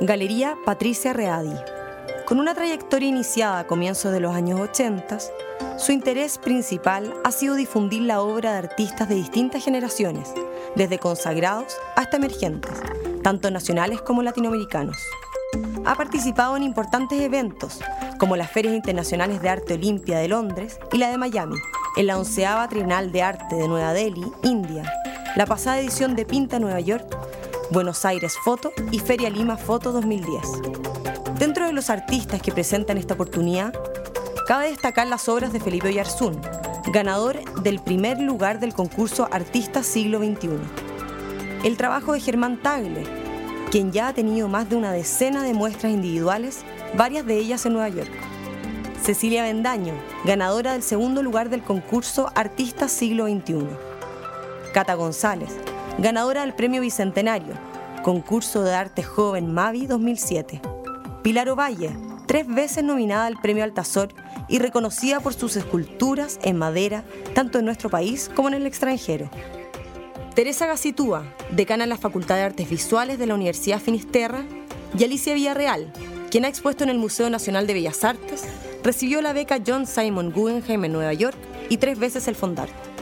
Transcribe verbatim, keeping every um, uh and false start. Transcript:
Galería Patricia Ready. Con una trayectoria iniciada a comienzos de los años ochenta, su interés principal ha sido difundir la obra de artistas de distintas generaciones, desde consagrados hasta emergentes, tanto nacionales como latinoamericanos. Ha participado en importantes eventos, como las Ferias Internacionales de Arte Olimpia de Londres y la de Miami, en la onceava Trienal de Arte de Nueva Delhi, India, la pasada edición de Pinta Nueva York, Buenos Aires Foto y Feria Lima Foto dos mil diez. Dentro de los artistas que presentan esta oportunidad, cabe destacar las obras de Felipe Oyarzún, ganador del primer lugar del concurso Artistas Siglo veintiuno. El trabajo de Germán Tagle, quien ya ha tenido más de una decena de muestras individuales, varias de ellas en Nueva York. Cecilia Bendaño, ganadora del segundo lugar del concurso Artistas Siglo veintiuno. Cata González, ganadora del Premio Bicentenario, concurso de arte joven Mavi dos mil siete. Pilar Ovalle, tres veces nominada al Premio Altazor y reconocida por sus esculturas en madera, tanto en nuestro país como en el extranjero. Teresa Gacitúa, decana en la Facultad de Artes Visuales de la Universidad Finisterra, y Alicia Villarreal, quien ha expuesto en el Museo Nacional de Bellas Artes, recibió la beca John Simon Guggenheim en Nueva York y tres veces el Fondart.